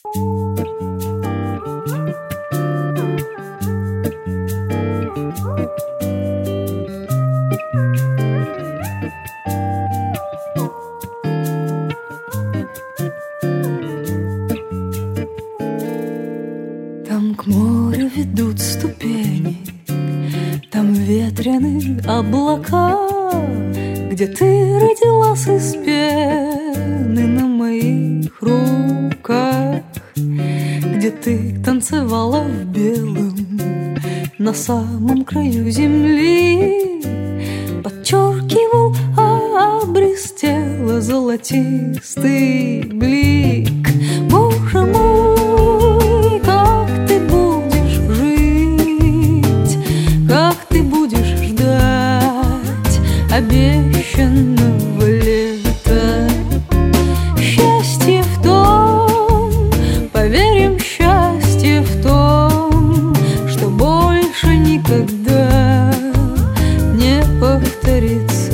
Там к морю ведут ступени, там ветрены облака, где ты родилась из пены на моих руках, где ты танцевала в белом на самом краю земли, подчеркивал, блестела золотистый блик. Боже мой, как ты будешь жить, как ты будешь ждать обещанного лета. Счастье в том, поверим, счастье в том, что больше никогда не повторится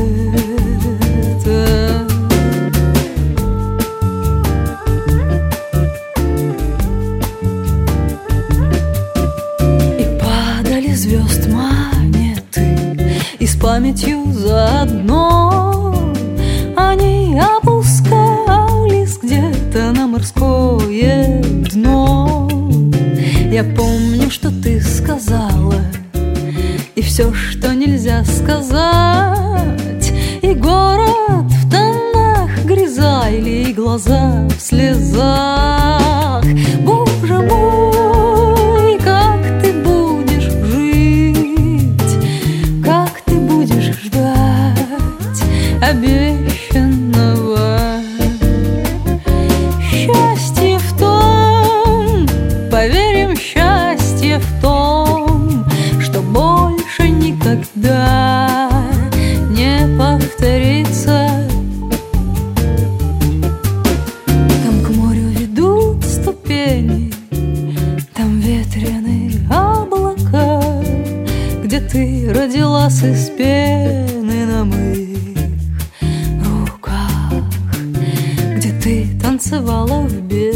это. И падали звезд монеты, и с памятью заодно они опускались где-то на морское дно. Я помню, что ты сказала, и все, что нельзя сказать, и город в тонах гряза, или глаза в слезах. Боже мой, как ты будешь жить, как ты будешь ждать обещанного. Счастье в том, поверим, счастье в том, что больше никогда не повторится. Там к морю ведут ступени, там ветреные облака, где ты родилась из пены на моих руках, где ты танцевала в белом